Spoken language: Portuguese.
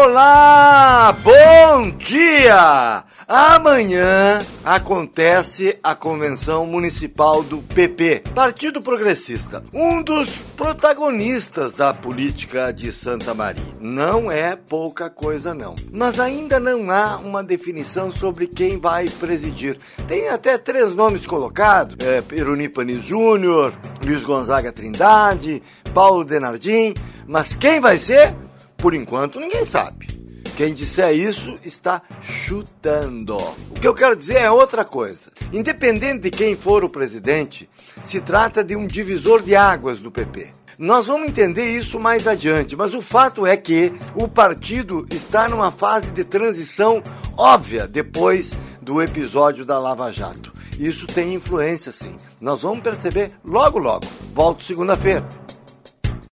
Olá, bom dia! Amanhã acontece a convenção municipal do PP, Partido Progressista, um dos protagonistas da política de Santa Maria. Não é pouca coisa não, mas ainda não há uma definição sobre quem vai presidir. Tem até 3 nomes colocados, Peruni Pani Júnior, Luiz Gonzaga Trindade, Paulo Denardim, mas quem vai ser? Por enquanto ninguém sabe. Quem disser isso está chutando. O que eu quero dizer é outra coisa. Independente de quem for o presidente, se trata de um divisor de águas do PP. Nós vamos entender isso mais adiante, mas o fato é que o partido está numa fase de transição óbvia depois do episódio da Lava Jato. Isso tem influência, sim. Nós vamos perceber logo, logo. Volto segunda-feira.